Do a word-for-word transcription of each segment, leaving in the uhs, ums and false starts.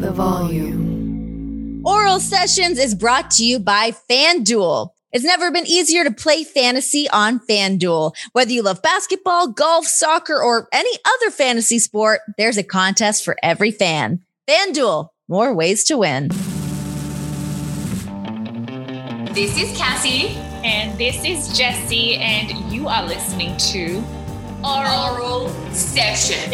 the volume. Oral Sessions is brought to you by FanDuel. It's never been easier to play fantasy on FanDuel. Whether you love basketball, golf, soccer, or any other fantasy sport, there's a contest for every fan. FanDuel, more ways to win. This is Cassie. And this is Jessie, and you are listening to Oral Sessions.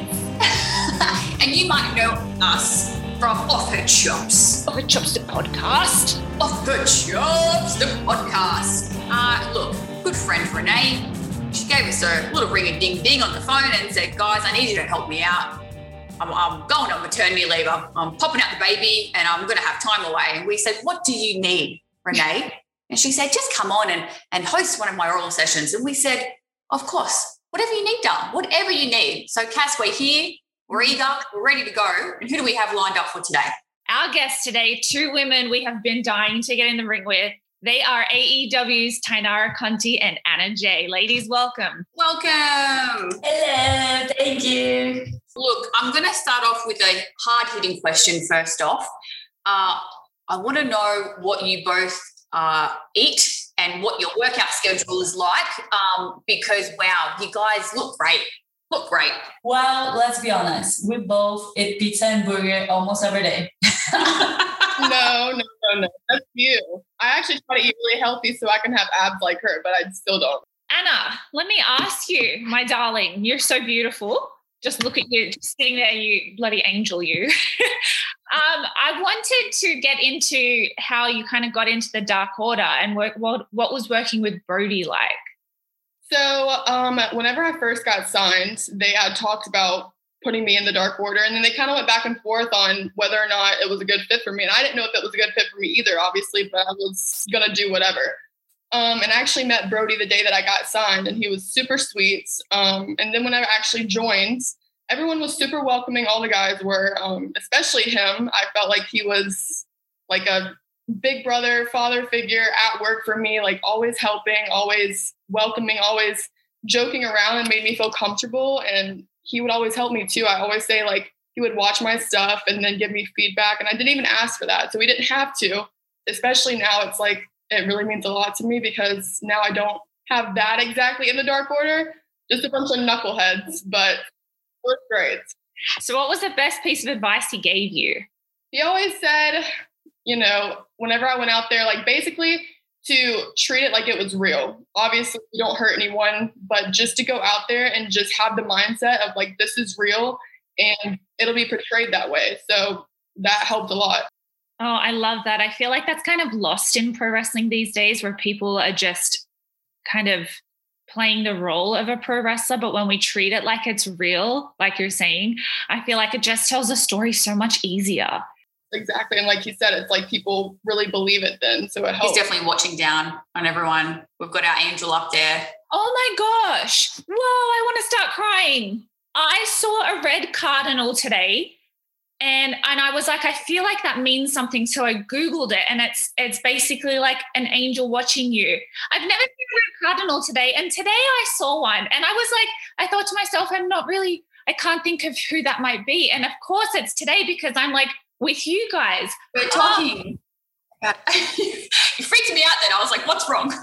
And you might know us from Off Her Chops. Off Her Chops, the podcast. Off Her Chops, the podcast. Uh, look, good friend Renee, she gave us a little ring-a-ding-ding on the phone and said, guys, I need you to help me out. I'm, I'm going on maternity leave. I'm, I'm popping out the baby and I'm going to have time away. And we said, what do you need, Renee? And she said, just come on and, and host one of my oral sessions. And we said, of course, whatever you need done, whatever you need. So Cass, we're here, we're eager, we're ready to go. And who do we have lined up for today? Our guests today, two women we have been dying to get in the ring with. They are A E W's Tainara Conti and Anna Jay. Ladies, welcome. Welcome. Hello, thank you. Look, I'm going to start off with a hard-hitting question first off. Uh, I want to know what you both uh, eat and what your workout schedule is like um, because, wow, you guys look great. Look great. Well, let's be honest. We both eat pizza and burger almost every day. no, no, no, no. That's you. I actually try to eat really healthy so I can have abs like her, but I still don't. Anna, let me ask you, my darling, you're so beautiful. Just look at you, just sitting there, you bloody angel, you. um, I wanted to get into how you kind of got into the Dark Order and work, what, what was working with Brody like? So um, whenever I first got signed, they had talked about putting me in the Dark Order, and then they kind of went back and forth on whether or not it was a good fit for me. And I didn't know if it was a good fit for me either, obviously, but I was going to do whatever. Um, and I actually met Brody the day that I got signed, and he was super sweet. Um, and then when I actually joined, everyone was super welcoming. All the guys were, um, especially him. I felt like he was like a big brother, father figure at work for me, like always helping, always welcoming, always joking around and made me feel comfortable. And he would always help me too. I always say like he would watch my stuff and then give me feedback. And I didn't even ask for that. So we didn't have to, especially now. It's like, it really means a lot to me because now I don't have that exactly in the Dark Order, just a bunch of knuckleheads, but it was great. So what was the best piece of advice he gave you? He always said, you know, whenever I went out there, like basically to treat it like it was real. Obviously, you don't hurt anyone, but just to go out there and just have the mindset of like, this is real and it'll be portrayed that way. So that helped a lot. Oh, I love that. I feel like that's kind of lost in pro wrestling these days where people are just kind of playing the role of a pro wrestler. But when we treat it like it's real, like you're saying, I feel like it just tells the story so much easier. Exactly. And like you said, it's like people really believe it then. So it helps. He's definitely watching down on everyone. We've got our angel up there. Oh my gosh. Whoa, I want to start crying. I saw a red cardinal today and, and I was like, I feel like that means something. So I Googled it and it's it's basically like an angel watching you. I've never seen a red cardinal today. And today I saw one and I was like, I thought to myself, I'm not really, I can't think of who that might be. And of course it's today because I'm like, with you guys. We're talking. Oh. You freaked me out then. I was like, what's wrong?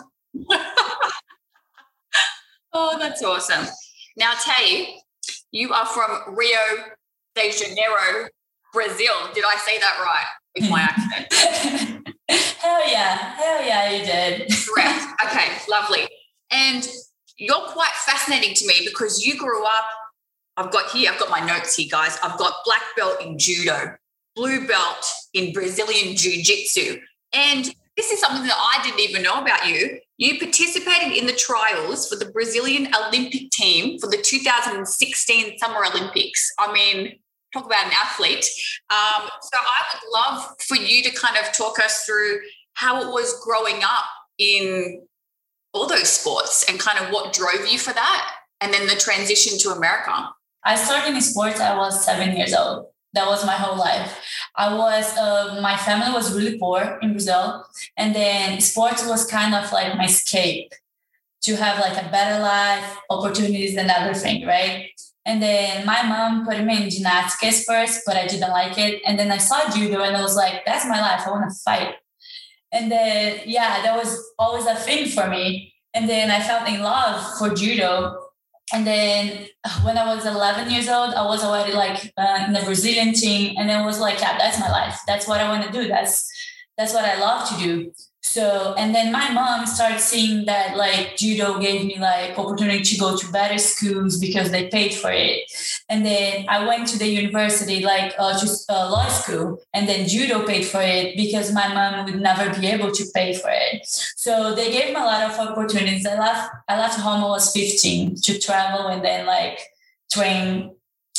Oh, that's awesome. Now, Tay, you are from Rio de Janeiro, Brazil. Did I say that right with my accent? Hell yeah. Hell yeah, you did. Correct. Okay, lovely. And you're quite fascinating to me because you grew up, I've got here, I've got my notes here, guys. I've got black belt in judo, blue belt in Brazilian Jiu-Jitsu. And this is something that I didn't even know about you. You participated in the trials for the Brazilian Olympic team for the two thousand sixteen Summer Olympics. I mean, talk about an athlete. Um, so I would love for you to kind of talk us through how it was growing up in all those sports and kind of what drove you for that and then the transition to America. I started in sports, I was seven years old. That was my whole life. I was, uh, my family was really poor in Brazil. And then sports was kind of like my escape to have like a better life, opportunities and everything, right? And then my mom put me in gymnastics first, but I didn't like it. And then I saw judo and I was like, that's my life. I want to fight. And then, yeah, that was always a thing for me. And then I fell in love for judo. And then when I was eleven years old, I was already like uh, in the Brazilian team. And then was like, yeah, that's my life. That's what I want to do. That's, that's what I love to do. So, and then my mom started seeing that like judo gave me like opportunity to go to better schools because they paid for it. And then I went to the university, like uh, to uh, law school, and then judo paid for it because my mom would never be able to pay for it. So they gave me a lot of opportunities. I left, I left home, I was fifteen to travel and then like train.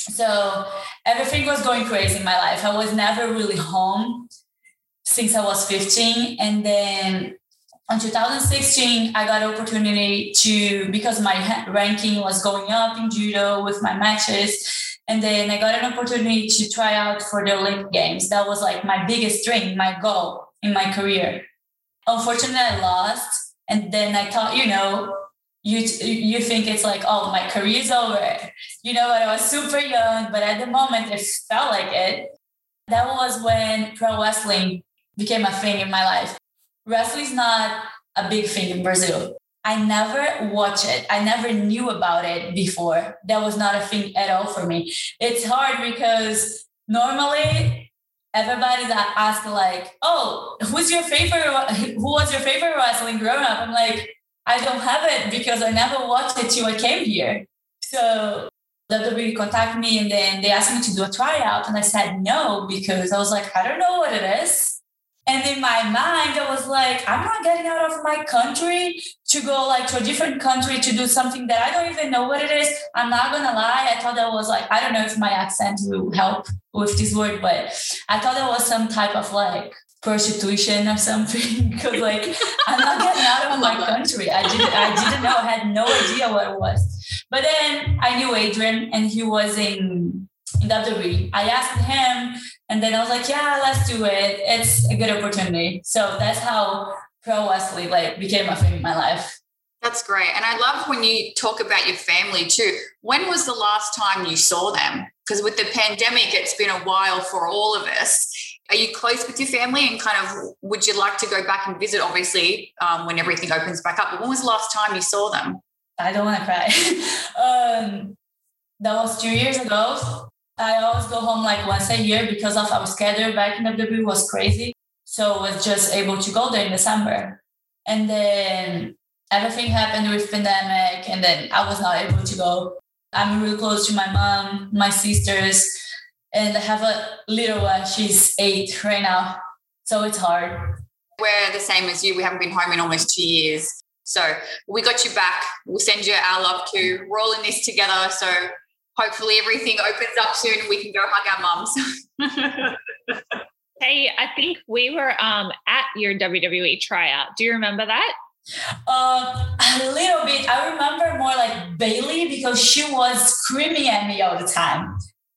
So everything was going crazy in my life. I was never really home since I was fifteen. And then in two thousand sixteen, I got an opportunity to, because my ranking was going up in judo with my matches. And then I got an opportunity to try out for the Olympic Games. That was like my biggest dream, my goal in my career. Unfortunately, I lost. And then I thought, you know, you you think it's like, oh, my career's over. You know, I was super young, but at the moment it felt like it. That was when pro wrestling became a thing in my life. Wrestling is not a big thing in Brazil. I never watched it. I never knew about it before. That was not a thing at all for me. It's hard because normally everybody that asks like, oh, who's your favorite, who was your favorite wrestling growing up? I'm like, I don't have it because I never watched it till I came here. So W W E contacted me and then they asked me to do a tryout. And I said no, because I was like, I don't know what it is. And in my mind, I was like, I'm not getting out of my country to go like to a different country to do something that I don't even know what it is. I'm not going to lie. I thought that was like, I don't know if my accent will help with this word, but I thought that was some type of like prostitution or something. Because like, I'm not getting out of my country. I didn't, I didn't know. I had no idea what it was. But then I knew Adrian and he was in, in W W E. I asked him and then I was like, yeah, let's do it. It's a good opportunity. So that's how pro wrestling like became a thing in my life. That's great. And I love when you talk about your family too. When was the last time you saw them? Because with the pandemic, it's been a while for all of us. Are you close with your family and kind of would you like to go back and visit, obviously, um, when everything opens back up? But when was the last time you saw them? I don't want to cry. um, that was two years ago. I always go home like once a year because of our schedule back in W W E was crazy. So I was just able to go there in December. And then everything happened with pandemic and then I was not able to go. I'm really close to my mom, my sisters, and I have a little one. She's eight right now. So it's hard. We're the same as you. We haven't been home in almost two years. So we got you back. We'll send you our love too. We're all in this together. So hopefully everything opens up soon and we can go hug our mums. Hey, I think we were um, at your W W E tryout. Do you remember that? Uh, a little bit. I remember more like Bailey because she was screaming at me all the time.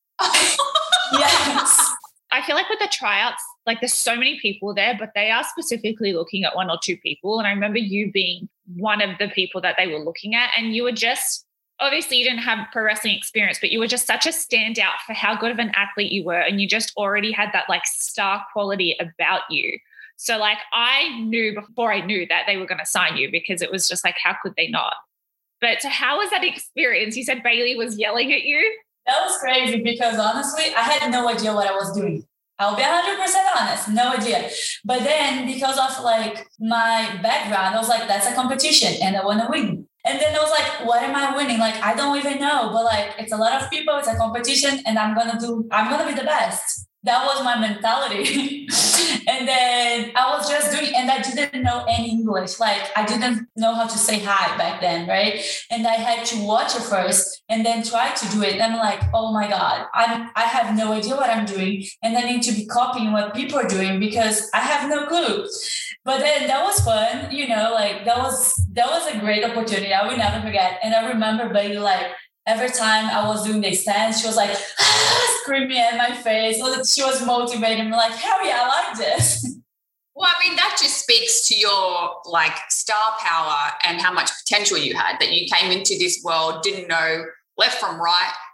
Yes. I feel like with the tryouts, like there's so many people there, but they are specifically looking at one or two people. And I remember you being one of the people that they were looking at. And you were just, obviously you didn't have pro wrestling experience, but you were just such a standout for how good of an athlete you were. And you just already had that like star quality about you. So like I knew before I knew that they were going to sign you because it was just like, how could they not? But so how was that experience? You said Bailey was yelling at you. That was crazy because honestly, I had no idea what I was doing. I'll be one hundred percent honest, no idea. But then because of like my background, I was like, that's a competition and I want to win. And then I was like, what am I winning? Like, I don't even know, but like, it's a lot of people, it's a competition and I'm going to do, I'm going to be the best. That was my mentality. And then I was just doing, and I didn't know any English. Like I didn't know how to say hi back then, right? And I had to watch it first and then try to do it. And I'm like, oh my God, I'm, I have no idea what I'm doing. And I need to be copying what people are doing because I have no clue. But then that was fun, you know, like that was, that was a great opportunity. I will never forget. And I remember Bailey, like, every time I was doing the stands, she was like, ah, screaming at my face. She was motivating me like, hell yeah, I like this. Well, I mean, that just speaks to your like star power and how much potential you had, that you came into this world, didn't know left from right,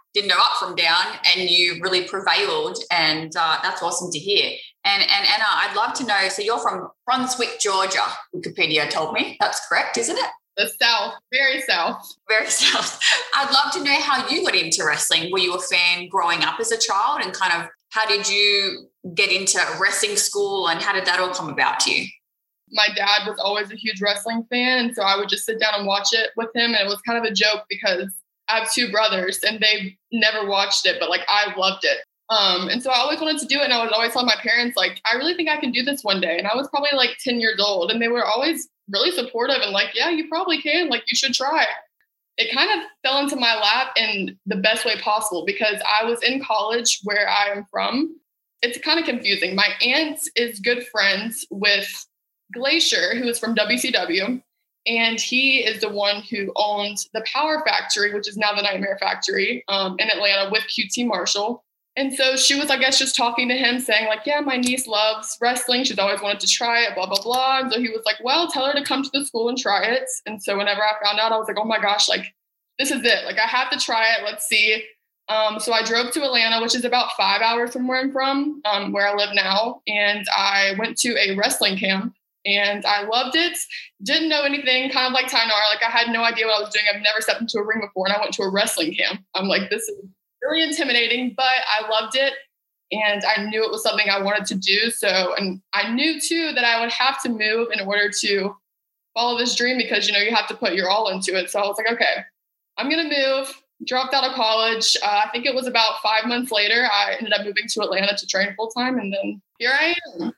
didn't know up from down, and you really prevailed, and uh, that's awesome to hear. And and Anna, I'd love to know, so you're from Brunswick, Georgia, Wikipedia told me. That's correct, isn't it? The South, very South. Very South. I'd love to know how you got into wrestling. Were you a fan growing up as a child, and kind of how did you get into wrestling school, and how did that all come about to you? My dad was always a huge wrestling fan, and so I would just sit down and watch it with him, and it was kind of a joke because I have two brothers and they never watched it, but like I loved it. Um, and so I always wanted to do it, and I would always tell my parents, like, I really think I can do this one day. And I was probably like ten years old, and they were always really supportive and like, yeah, you probably can, like, you should try. It kind of fell into my lap in the best way possible because I was in college where I am from. It's kind of confusing. My aunt is good friends with Glacier, who is from W C W. And he is the one who owned the Power Factory, which is now the Nightmare Factory um, in Atlanta with Q T Marshall. And so she was, I guess, just talking to him saying like, yeah, my niece loves wrestling. She's always wanted to try it, blah, blah, blah. And so he was like, well, tell her to come to the school and try it. And so whenever I found out, I was like, oh my gosh, like, this is it. Like, I have to try it. Let's see. Um, so I drove to Atlanta, which is about five hours from where I'm from, um, where I live now. And I went to a wrestling camp. And I loved it. Didn't know anything, kind of like Tynar. Like, I had no idea what I was doing. I've never stepped into a ring before, and I went to a wrestling camp. I'm like, this is really intimidating, but I loved it. And I knew it was something I wanted to do. So, and I knew too that I would have to move in order to follow this dream because, you know, you have to put your all into it. So I was like, okay, I'm going to move. Dropped out of college. Uh, I think it was about five months later, I ended up moving to Atlanta to train full time. And then here I am.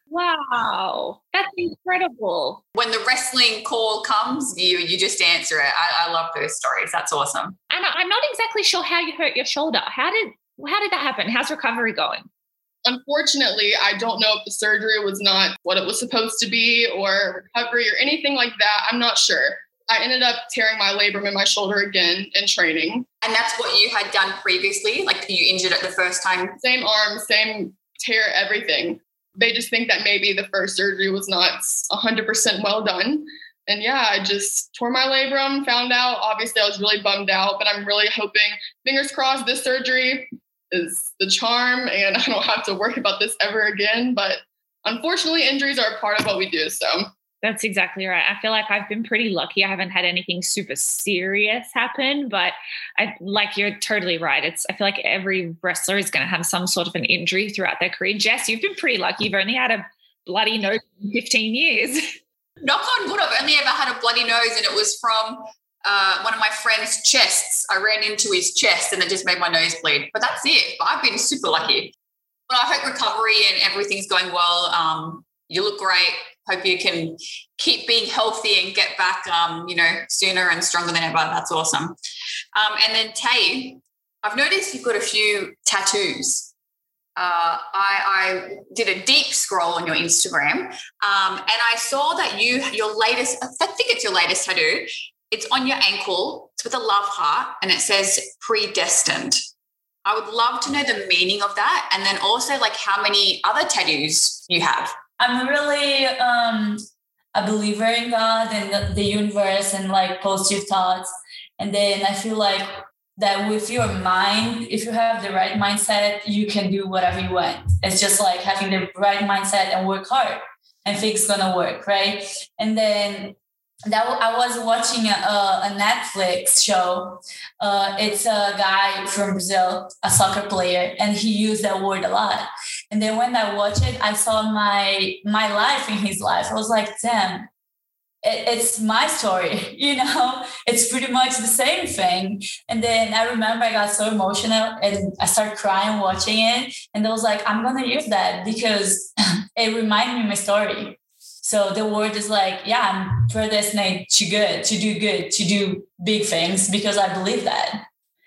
Wow. That's incredible. When the wrestling call comes, you you just answer it. I, I love those stories. That's awesome. And I'm not exactly sure how you hurt your shoulder. How did how did that happen? How's recovery going? Unfortunately, I don't know if the surgery was not what it was supposed to be or recovery or anything like that. I'm not sure. I ended up tearing my labrum in my shoulder again in training. And that's what you had done previously? Like, you injured it the first time? Same arm, same tear, everything. They just think that maybe the first surgery was not one hundred percent well done. And yeah, I just tore my labrum, found out. Obviously, I was really bummed out, but I'm really hoping, fingers crossed, this surgery is the charm and I don't have to worry about this ever again. But unfortunately, injuries are a part of what we do, so... That's exactly right. I feel like I've been pretty lucky. I haven't had anything super serious happen, but I like you're totally right. It's I feel like every wrestler is going to have some sort of an injury throughout their career. Jess, you've been pretty lucky. You've only had a bloody nose in fifteen years. Knock on wood, I've only ever had a bloody nose, and it was from uh, one of my friend's chests. I ran into his chest and it just made my nose bleed. But that's it. But I've been super lucky. But I hope recovery and everything's going well. Um, you look great. Hope you can keep being healthy and get back, um, you know, sooner and stronger than ever. That's awesome. Um, and then Tay, I've noticed you've got a few tattoos. Uh, I, I did a deep scroll on your Instagram, um, and I saw that you, your latest, I think it's your latest tattoo. It's on your ankle. It's with a love heart, and it says predestined. I would love to know the meaning of that, and then also like how many other tattoos you have. I'm really um, a believer in God and the, the universe and like positive thoughts. And then I feel like that with your mind, if you have the right mindset, you can do whatever you want. It's just like having the right mindset and work hard and things gonna work, right? And then that I was watching a, a Netflix show. Uh, it's a guy from Brazil, a soccer player, and he used that word a lot. And then when I watched it, I saw my my life in his life. I was like, damn, it, it's my story, you know? It's pretty much the same thing. And then I remember I got so emotional and I started crying watching it. And I was like, I'm going to use that because it reminded me of my story. So the word is like, yeah, I'm predestined to good, to do good, to do big things because I believe that.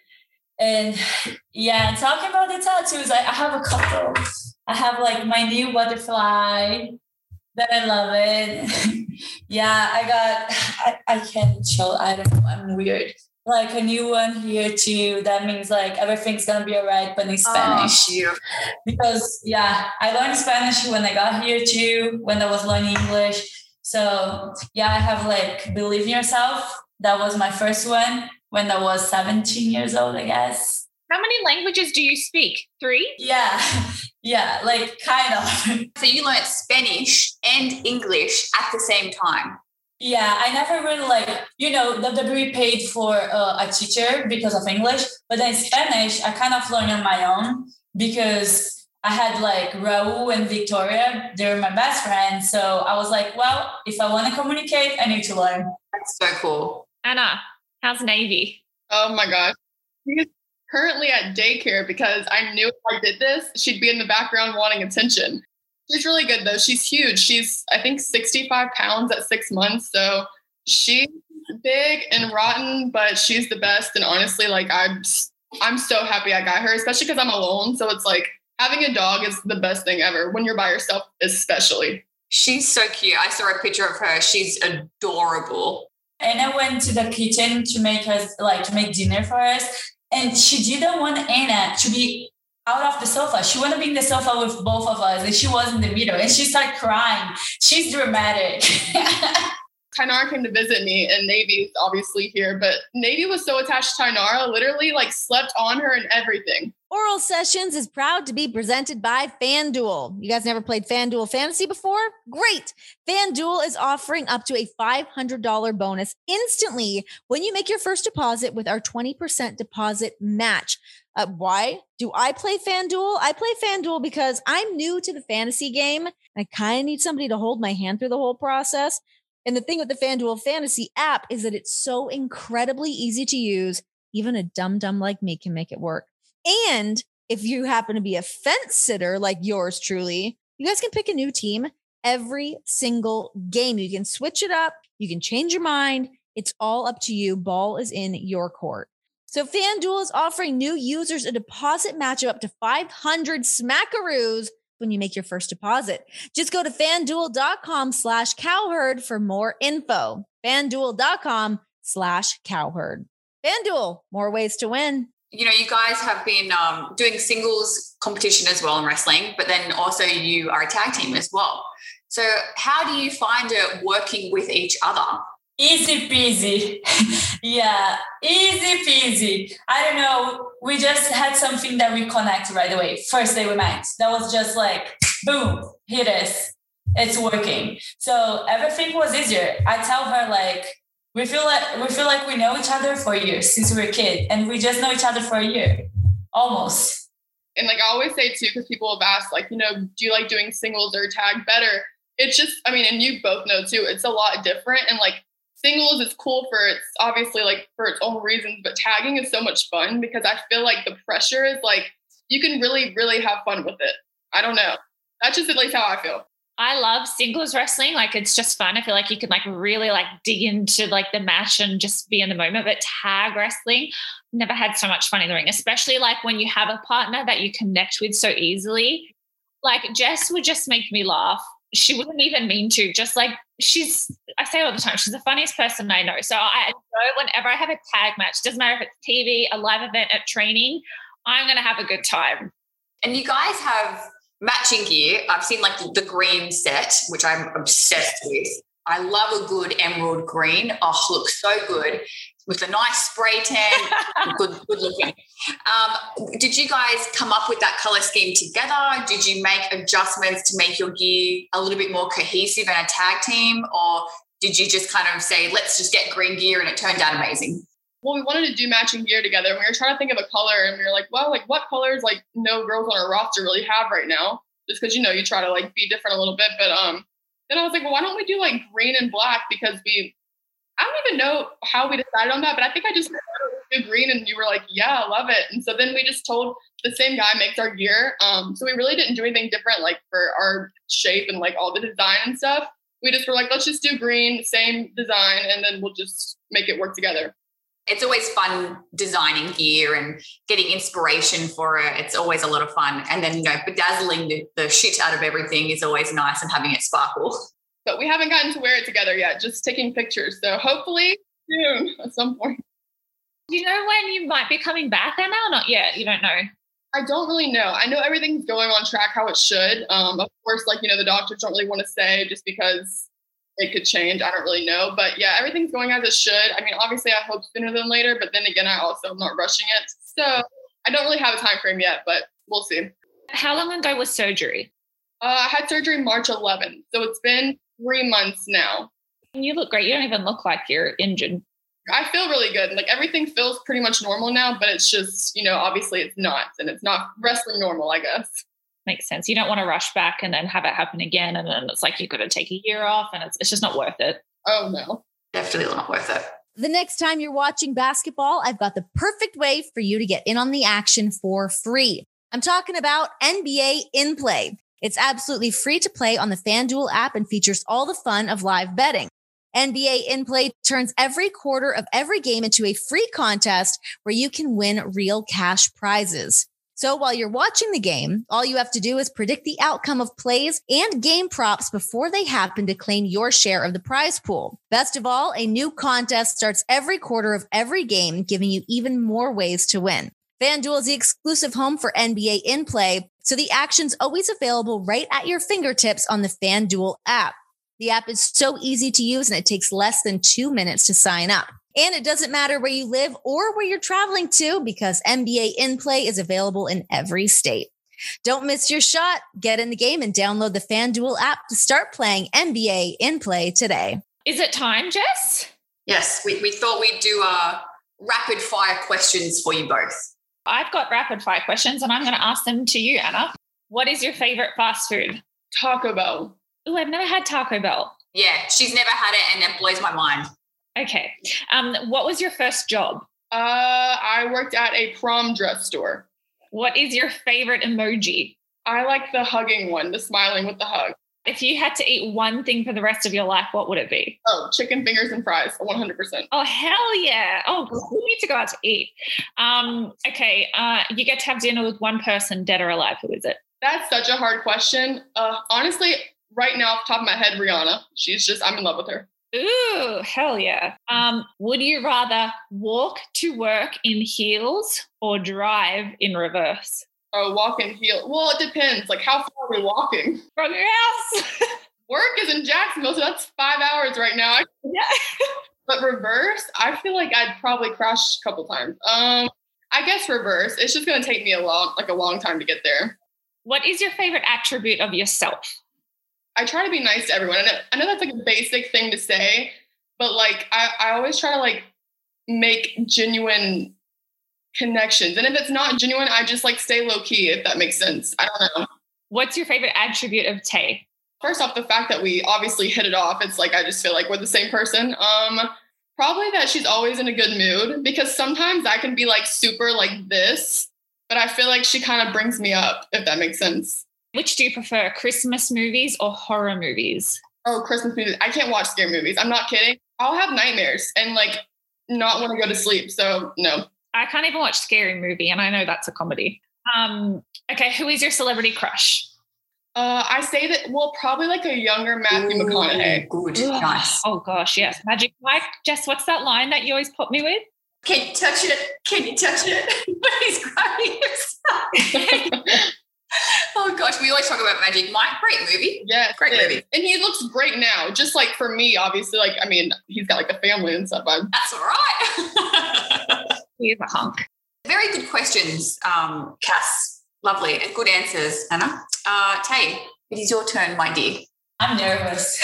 And yeah, talking about the tattoos, I, I have a couple. I have like my new butterfly that I love it. Yeah, I got, I, I can't show, I don't know, I'm weird. Like a new one here too. That means like everything's gonna be all right, but in Spanish. Oh, yeah. Because yeah, I learned Spanish when I got here too, when I was learning English. So yeah, I have like believe in yourself. That was my first one when I was seventeen years old, I guess. How many languages do you speak? Three? Yeah, yeah, like kind of. So you learnt Spanish and English at the same time. Yeah, I never really like, you know, W W E paid for uh, a teacher because of English, but then Spanish, I kind of learned on my own because I had like Raul and Victoria. They were my best friends. So I was like, well, if I want to communicate, I need to learn. That's so cool. Anna, how's Navy? Oh my gosh. She's currently at daycare because I knew if I did this, she'd be in the background wanting attention. She's really good though. She's huge. She's, I think, sixty-five pounds at six months. So she's big and rotten, but she's the best. And honestly, like I'm, I'm so happy I got her, especially because I'm alone. So it's like having a dog is the best thing ever when you're by yourself, especially. She's so cute. I saw a picture of her. She's adorable. And I went to the kitchen to make us like to make dinner for us. And she didn't want Anna to be out of the sofa. She wanted to be in the sofa with both of us, and she was in the middle, and she started crying. She's dramatic. Tainara came to visit me, and Navy is obviously here, but Navy was so attached to Tainara, literally like slept on her and everything. Oral Sessions is proud to be presented by FanDuel. You guys never played FanDuel Fantasy before? Great. FanDuel is offering up to a five hundred dollars bonus instantly when you make your first deposit with our twenty percent deposit match. Uh, why do I play FanDuel? I play FanDuel because I'm new to the fantasy game. And I kind of need somebody to hold my hand through the whole process. And the thing with the FanDuel Fantasy app is that it's so incredibly easy to use. Even a dum-dum like me can make it work. And if you happen to be a fence sitter like yours truly, you guys can pick a new team every single game. You can switch it up. You can change your mind. It's all up to you. Ball is in your court. So FanDuel is offering new users a deposit match of up to five hundred smackaroos when you make your first deposit. Just go to FanDuel.com slash cowherd for more info. FanDuel.com slash cowherd. FanDuel, more ways to win. You know, you guys have been um, doing singles competition as well in wrestling, but then also you are a tag team as well. So how do you find it working with each other? Easy peasy. Yeah, easy peasy. I don't know. We just had something that we connect right away. First day we met. That was just like, boom, here it is. It's working. So everything was easier. I tell her like, we feel like we feel like we know each other for years since we were a kid, and we just know each other for a year, almost. And like I always say too, because people have asked, like, you know, do you like doing singles or tag better? It's just, I mean, and you both know too, it's a lot different. And like singles is cool for it's obviously like for its own reasons, but tagging is so much fun because I feel like the pressure is like you can really, really have fun with it. I don't know. That's just at least how I feel. I love singles wrestling. Like it's just fun. I feel like you can like really like dig into like the match and just be in the moment. But tag wrestling, never had so much fun in the ring, especially like when you have a partner that you connect with so easily. Like Jess would just make me laugh. She wouldn't even mean to, just like she's, I say all the time, she's the funniest person I know. So I know whenever I have a tag match, doesn't matter if it's T V, a live event, at training, I'm going to have a good time. And you guys have matching gear. I've seen like the green set, which I'm obsessed with. I love a good emerald green. Oh, looks so good with a nice spray tan. good, good looking. Um, did you guys come up with that color scheme together? Did you make adjustments to make your gear a little bit more cohesive in a tag team, or did you just kind of say, let's just get green gear, and it turned out amazing? Well, we wanted to do matching gear together, and we were trying to think of a color, and we were like, well, like what colors like no girls on our roster really have right now? Just because, you know, you try to like be different a little bit. But um, then I was like, well, why don't we do like green and black? Because we, I don't even know how we decided on that, but I think I just do green, and you were like, yeah, I love it. And so then we just told the same guy makes our gear. Um, so we really didn't do anything different, like for our shape and like all the design and stuff. We just were like, let's just do green, same design, and then we'll just make it work together. It's always fun designing gear and getting inspiration for it. It's always a lot of fun. And then, you know, bedazzling the, the shit out of everything is always nice, and having it sparkle. But we haven't gotten to wear it together yet, just taking pictures. So hopefully soon at some point. Do you know when you might be coming back, Anna, or not yet? You don't know? I don't really know. I know everything's going on track how it should. Um, of course, like, you know, the doctors don't really want to say just because it could change. I don't really know. But yeah, everything's going as it should. I mean, obviously I hope sooner than later, but then again, I also am not rushing it. So I don't really have a time frame yet, but we'll see. How long ago was surgery? Uh, I had surgery March eleventh, so it's been three months now. You look great. You don't even look like you're injured. I feel really good. Like everything feels pretty much normal now, but it's just, you know, obviously it's not, and it's not wrestling normal, I guess. Makes sense. You don't want to rush back and then have it happen again. And then it's like you've got to take a year off and it's, it's just not worth it. Oh, no. Definitely not worth it. The next time you're watching basketball, I've got the perfect way for you to get in on the action for free. I'm talking about N B A In Play. It's absolutely free to play on the FanDuel app and features all the fun of live betting. N B A In Play turns every quarter of every game into a free contest where you can win real cash prizes. So while you're watching the game, all you have to do is predict the outcome of plays and game props before they happen to claim your share of the prize pool. Best of all, a new contest starts every quarter of every game, giving you even more ways to win. FanDuel is the exclusive home for N B A In Play, so the action's always available right at your fingertips on the FanDuel app. The app is so easy to use and it takes less than two minutes to sign up. And it doesn't matter where you live or where you're traveling to because N B A In Play is available in every state. Don't miss your shot. Get in the game and download the FanDuel app to start playing N B A In Play today. Is it time, Jess? Yes, we, we thought we'd do uh, rapid fire questions for you both. I've got rapid fire questions and I'm going to ask them to you, Anna. What is your favorite fast food? Taco Bell. Oh, I've never had Taco Bell. Yeah, she's never had it and it blows my mind. Okay. Um, what was your first job? Uh, I worked at a prom dress store. What is your favorite emoji? I like the hugging one, the smiling with the hug. If you had to eat one thing for the rest of your life, what would it be? Oh, chicken fingers and fries, one hundred percent. Oh, hell yeah. Oh, we need to go out to eat. Um, okay. Uh, you get to have dinner with one person, dead or alive. Who is it? That's such a hard question. Uh, honestly, right now, off the top of my head, Rihanna. She's just, I'm in love with her. Ooh, hell yeah. Um, would you rather walk to work in heels or drive in reverse? Oh, walk in heel. Well, it depends. Like, how far are we walking? From your house. Work is in Jacksonville, so that's five hours right now. Yeah. But reverse, I feel like I'd probably crash a couple times. Um, I guess reverse. It's just going to take me a long, like a long time to get there. What is your favorite attribute of yourself? I try to be nice to everyone. I know, I know that's like a basic thing to say, but like I, I always try to like make genuine connections. And if it's not genuine, I just like stay low key, if that makes sense. I don't know. What's your favorite attribute of Tay? First off, the fact that we obviously hit it off. It's like I just feel like we're the same person. Um, probably that she's always in a good mood because sometimes I can be like super like this, but I feel like she kind of brings me up, if that makes sense. Which do you prefer, Christmas movies or horror movies? Oh, Christmas movies. I can't watch scary movies. I'm not kidding. I'll have nightmares and like not want to go to sleep. So no. I can't even watch Scary Movie, and I know that's a comedy. Um, okay, who is your celebrity crush? Uh, I say that, well, probably like a younger Matthew Ooh, McConaughey. Good, Ugh. nice. Oh gosh, yes. Magic Mike. Jess, what's that line that you always put me with? Can you touch it? Can you touch it? When he's grabbing himself. Oh gosh, we always talk about Magic Mike. Great movie. Yeah, great movie. And he looks great now. Just like for me, obviously, like, I mean, he's got like a family and stuff. I'm- That's all right. He's a hunk. Very good questions, um, Cass. Lovely and good answers, Anna. Uh, Tay, it is your turn, my dear. I'm nervous.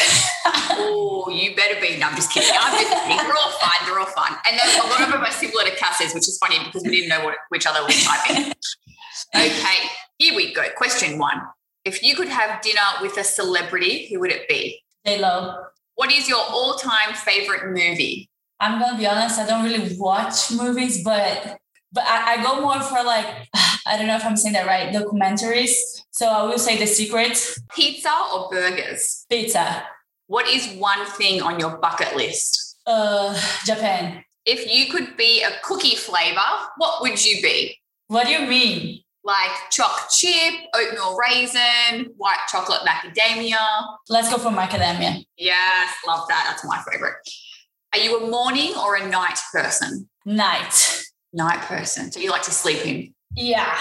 Oh, you better be. No, I'm just kidding. I'm just kidding. They're all fine. They're all fine. And then a lot of them are similar to Cass's, which is funny because we didn't know what, which other was typing. Okay, here we go. Question one. If you could have dinner with a celebrity, who would it be? J-Lo. What is your all-time favorite movie? I'm going to be honest, I don't really watch movies, but but I, I go more for like, I don't know if I'm saying that right, documentaries. So I will say The Secret. Pizza or burgers? Pizza. What is one thing on your bucket list? Uh, Japan. If you could be a cookie flavor, what would you be? What do you mean? Like chocolate chip, oatmeal raisin, white chocolate macadamia. Let's go for macadamia. Yes, love that. That's my favorite. Are you a morning or a night person? Night. Night person. So you like to sleep in? Yeah.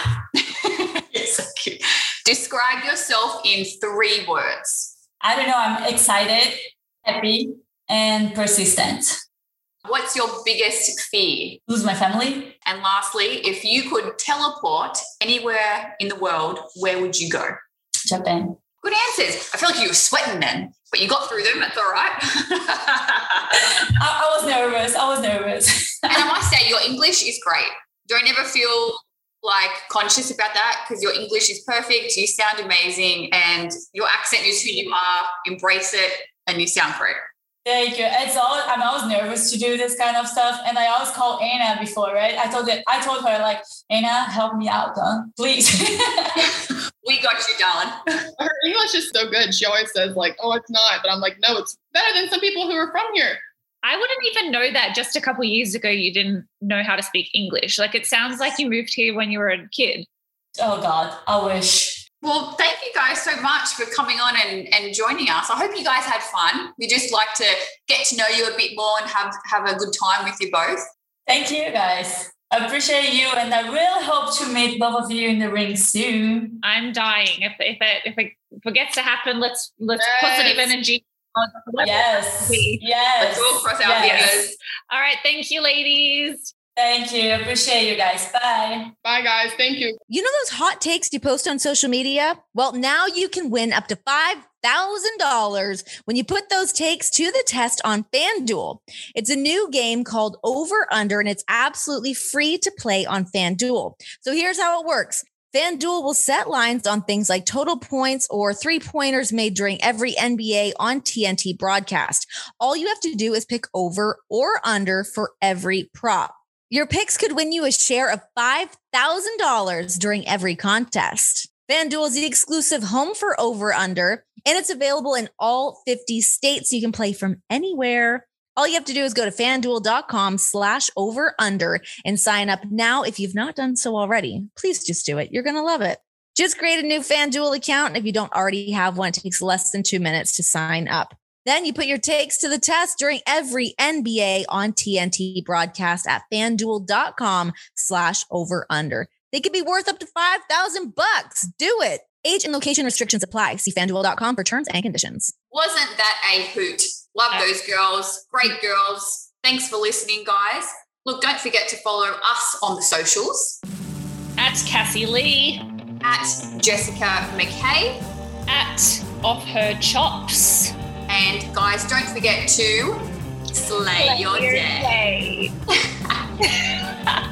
It's so cute. Describe yourself in three words. I don't know. I'm excited, happy, and persistent. What's your biggest fear? Lose my family. And lastly, if you could teleport anywhere in the world, where would you go? Japan. Good answers. I feel like you were sweating then, but you got through them. That's all right. I, I was nervous. I was nervous. And I must say, your English is great. Don't ever feel like conscious about that, because your English is perfect. You sound amazing, and your accent is who you are. Embrace it, and you sound great. Thank you. It's all, I'm always nervous to do this kind of stuff. And I always call Anna before, right? I told it, I told her, like, Anna, help me out, huh? Please. We got you, darling. Her English is so good. She always says, like, oh, it's not. But I'm like, no, it's better than some people who are from here. I wouldn't even know that just a couple of years ago you didn't know how to speak English. Like, it sounds like you moved here when you were a kid. Oh, God, I wish. Well, thank you guys so much for coming on and, and joining us. I hope you guys had fun. We just like to get to know you a bit more and have, have a good time with you both. Thank you, guys. I appreciate you, and I really hope to meet both of you in the ring soon. I'm dying. If if it if it, if it gets to happen, let's let's yes. positive energy. Yes. Yes. Let's all cross our yes. fingers. All right. Thank you, ladies. Thank you. Appreciate you guys. Bye. Bye, guys. Thank you. You know those hot takes you post on social media? Well, now you can win up to five thousand dollars when you put those takes to the test on FanDuel. It's a new game called Over Under, and it's absolutely free to play on FanDuel. So here's how it works. FanDuel will set lines on things like total points or three-pointers made during every N B A on T N T broadcast. All you have to do is pick over or under for every prop. Your picks could win you a share of five thousand dollars during every contest. FanDuel is the exclusive home for Over Under, and it's available in all fifty states. You can play from anywhere. All you have to do is go to FanDuel.com slash over under and sign up now if you've not done so already. Please just do it. You're going to love it. Just create a new FanDuel account. And if you don't already have one, it takes less than two minutes to sign up. Then you put your takes to the test during every N B A on T N T broadcast at FanDuel.com slash over under. They could be worth up to five thousand bucks. Do it. Age and location restrictions apply. See FanDuel dot com for terms and conditions. Wasn't that a hoot? Love those girls. Great girls. Thanks for listening, guys. Look, don't forget to follow us on the socials. At Cassie Lee. At Jessica McKay. At Off Her Chops. And guys, don't forget to slay, slay your, your day. day.